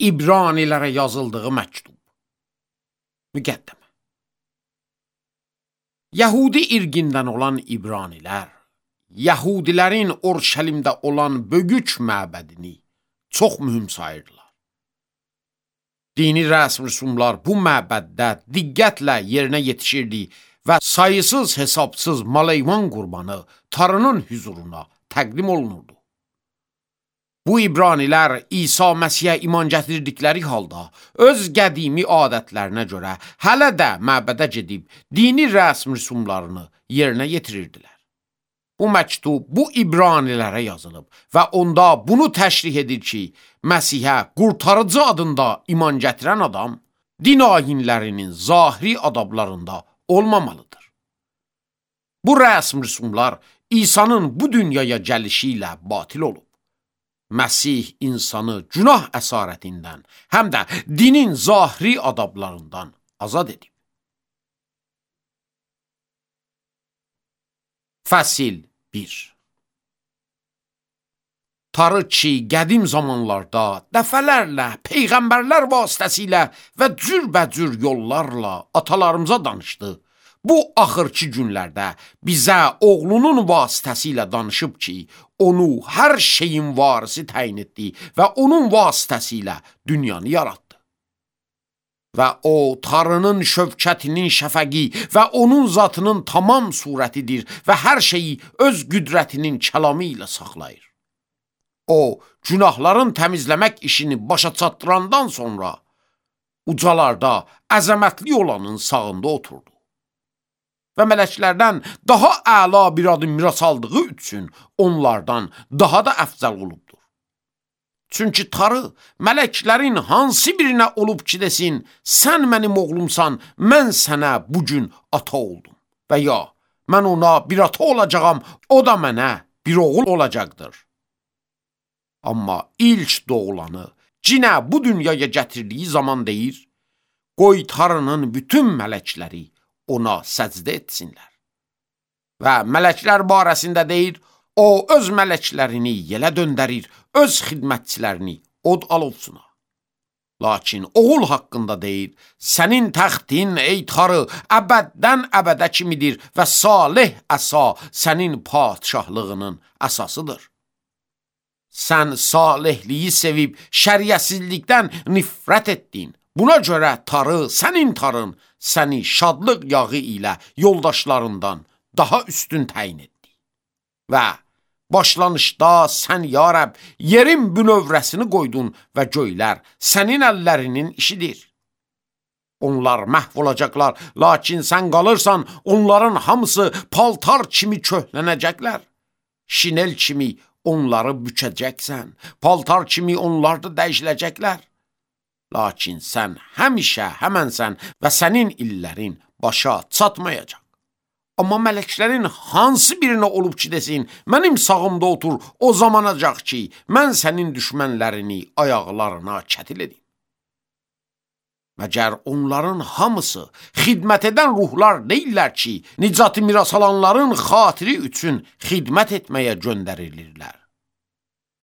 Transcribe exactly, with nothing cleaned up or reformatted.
İbranilərə yazıldığı məktub. Müqəddimə. Yəhudi irqindən olan İbranilər, Yəhudilərin Orşəlimdə olan böyük məbədini çox mühüm sayırdılar. Dini rəsm rüsumlar bu məbəddə diqqətlə yerinə yetişirdi və sayısız hesabsız mal-heyvan qurbanı Tanrının hüzuruna təqdim olunurdu. Bu İbranilər İsa Məsihə iman gətirdikləri halda öz qədimi adətlərinə görə hələ də məbədə gedib dini rəsm rüsumlarını yerinə yetirirdilər. Bu məktub bu İbranilərə yazılıb və onda bunu təşrih edir ki, Məsihə qurtarıcı adında iman gətirən adam din ayinlərinin zahiri adablarında olmamalıdır. Bu rəsm rüsumlar İsa'nın bu dünyaya gəlişi ilə batil olub. Məsih insanı günah əsarətindən, həm də dinin zahiri adablarından azad edib. Fəsil bir. Tanrı ki, qədim zamanlarda dəfələrlə peyğəmbərlər vasitəsilə və cürbəcür yollarla atalarımıza danışdı. Bu axırki günlərdə bizə oğlunun vasitəsilə danışıb ki, onu hər şeyin varisi təyin etdi və onun vasitəsilə dünyanı yaratdı. Və o, Tanrının şövkətinin şəfəqi və onun zatının tamam surətidir və hər şeyi öz qüdrətinin kəlamı ilə saxlayır. O, günahların təmizləmək işini başa çatdırandan sonra ucalarda əzəmətli olanın sağında oturdu. Və mələklərdən daha əla bir adı miras aldığı üçün onlardan daha da əfzəl olubdur. Çünki Tanrı mələklərin hansı birinə olub ki desin, sən mənim oğlumsan, mən sənə bugün ata oldum. Və ya, mən ona bir ata olacağam, o da mənə bir oğul olacaqdır. Amma ilk doğulanı cinə bu dünyaya gətirdiyi zaman deyir, qoy Tanrının bütün mələkləri ona səcdə etsinlər. Və mələklər barəsində deyir, o öz mələklərini yelə döndərir, öz xidmətçilərini od alovsuna. Lakin oğul haqqında deyir, sənin təxtin ey Tanrı əbəddən əbədə kimidir və salih əsa sənin padişahlığının əsasıdır. Sən salihliyi sevib şəriətsizlikdən nifrət etdin. Buna görə Tanrı, sənin Tanrın, səni şadlıq yağı ilə yoldaşlarından daha üstün təyin etdi. Və başlanışda sən, ya Rəbb, yerin bünövrəsini qoydun və göylər sənin əllərinin işidir. Onlar məhv olacaqlar, lakin sən qalırsan, onların hamısı paltar kimi köhlənəcəklər. Şinel kimi onları bükəcəksən, paltar kimi onlar da dəyişiləcəklər. Lakin sən həmişə həmənsən və sənin illərin başa çatmayacaq. Amma mələklərin hansı birinə olub ki desin, mənim sağımda otur, o zamanacaq ki, mən sənin düşmənlərini ayaqlarına kətil edim. Məgər onların hamısı xidmət edən ruhlar deyirlər ki, nicatı miras alanların xatiri üçün xidmət etməyə göndərilirlər.